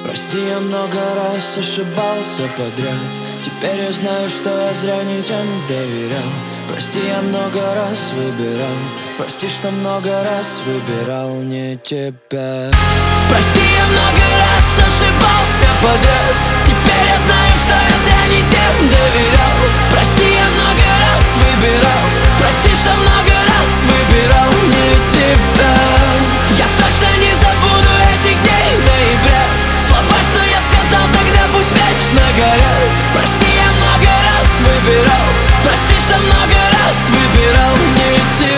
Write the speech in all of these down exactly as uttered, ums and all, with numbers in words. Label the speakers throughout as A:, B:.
A: Прости, я много раз ошибался подряд. Теперь я знаю, что я зря не тем доверял. Прости, я много раз выбирал. Прости, что много раз выбирал не тебя. Прости, я много раз ошибался подряд. Теперь я знаю, что я зря не тем доверял. Прости, я много раз выбирал. Прости, что много раз выбирал не тебя. Я точно не забуду этих дней ноября. Слова, что я сказал тогда, пусть вечно горят. Прости, я много раз выбирал. Прости, что много раз выбирал не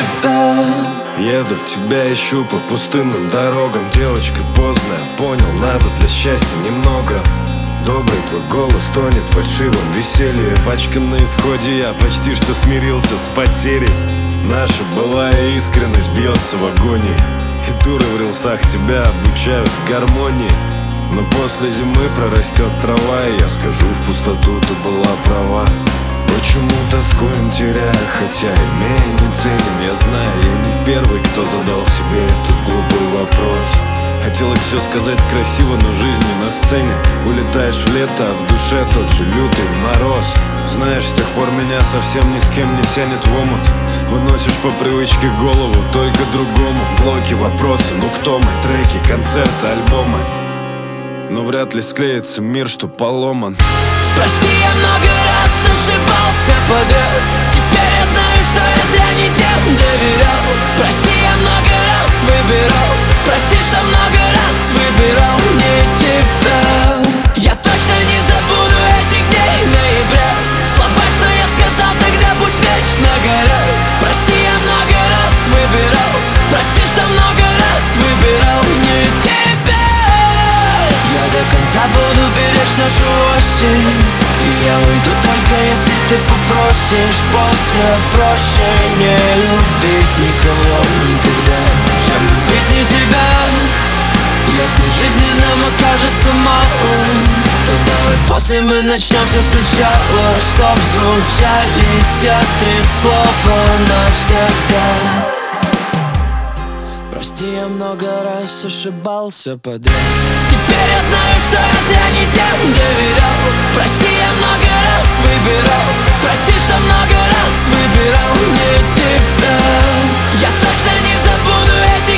A: тебя.
B: Еду, тебя ищу по пустынным дорогам. Девочка поздная, понял, надо для счастья немного. Добрый твой голос тонет в фальшивом веселье. Пачка на исходе, я почти что смирился с потерей. Наша былая искренность бьется в агонии. И дуры в рилсах тебя обучают гармонии. Но после зимы прорастет трава, и я скажу в пустоту, ты была права. Почему тоскуем, теряя, хотя имея не ценим? Я знаю, я не первый, кто задал себе этот глупый вопрос. Хотелось все сказать красиво, но жизнь не на сцене. Улетаешь в лето, а в душе тот же лютый мороз. Знаешь, с тех пор меня совсем ни с кем не тянет в омут. Выносишь по привычке голову только другому. Блоки, вопросы, ну кто мы? Треки, концерты, альбомы. Но вряд ли склеится мир, что поломан.
A: Прости, я много раз ошибался подряд. Теперь я знаю, что я зря не тем доверял. Прости, я много раз выбирал. Прости, что много раз выбирал не тебя. Я точно не забуду этих дней ноября. Слова, что я сказал тогда, пусть вечно горят. Прости, я много раз выбирал. Прости, что много раз выбирал не тебя. Я до конца буду беречь нашу осень. И я уйду только если ты попросишь. После проще не любить никого никогда, чем любить не тебя. Если жизни нам окажется мало, то давай после мы начнем все сначала. Чтоб звучали те три слова навсегда. Прости, я много раз ошибался подряд. Теперь я знаю, что я зря не тем доверял. Прости, я много раз выбирал. Прости, что много раз выбирал не тебя. Я точно не забуду эти